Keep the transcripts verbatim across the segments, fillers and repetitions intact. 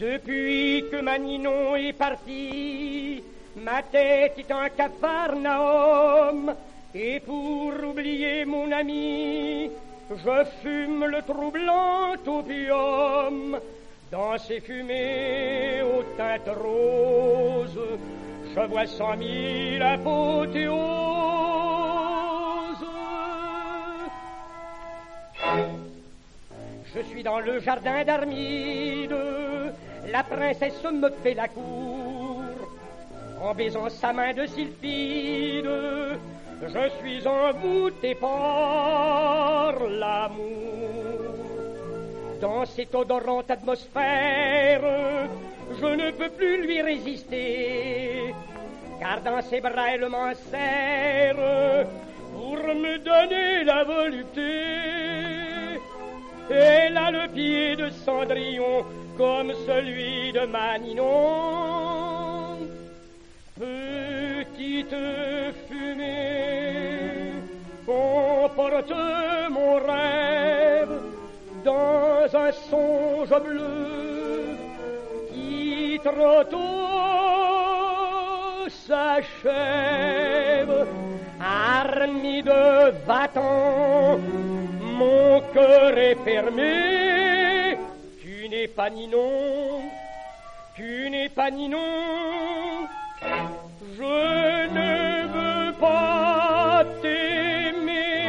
Depuis que ma Ninon est partie, ma tête est en Capharnaüm, et pour oublier mon ami, je fume le troublant opium. Dans ces fumées aux teintes roses, je vois cent mille apothéoses. Je suis dans le jardin d'Armide, la princesse me fait la cour. En baisant sa main de sylphide, je suis envoûté par l'amour. Dans cette odorante atmosphère, je ne peux plus lui résister, car dans ses bras elle m'enserre pour me donner la volupté. Elle a le pied de Cendrillon comme celui de Maninon. Petite fumée, emporte mon rêve dans un songe bleu qui trop tôt s'achève. Armide de va-t'en, mon cœur est fermé. Tu n'es pas Ninon, tu n'es pas Ninon. Je ne veux pas t'aimer.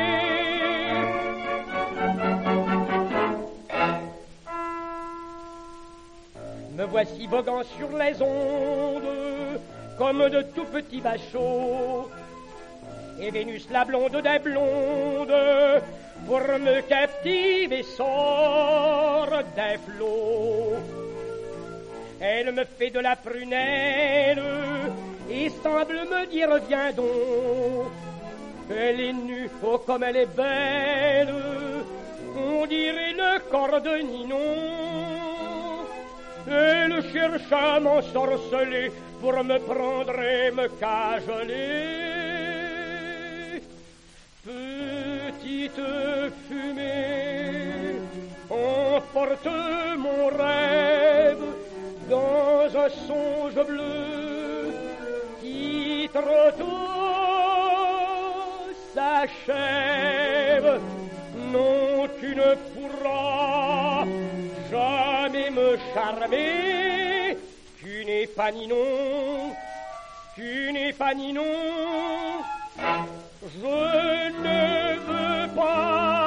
Me voici voguant sur les ondes comme de tout petits bachots, et Vénus la blonde des blondes pour me captiver sort des flots. Elle me fait de la prunelle et semble me dire viens donc. Elle est nue, oh comme elle est belle, on dirait le corps de Ninon. Elle cherche à m'ensorceler pour me prendre et me cajoler. Petite fumée, emporte mon rêve dans un songe bleu qui trop tôt s'achève. Non, tu ne pourras jamais me charmer. Tu n'es pas Ninon, tu n'es pas Ninon. Je ne veux pas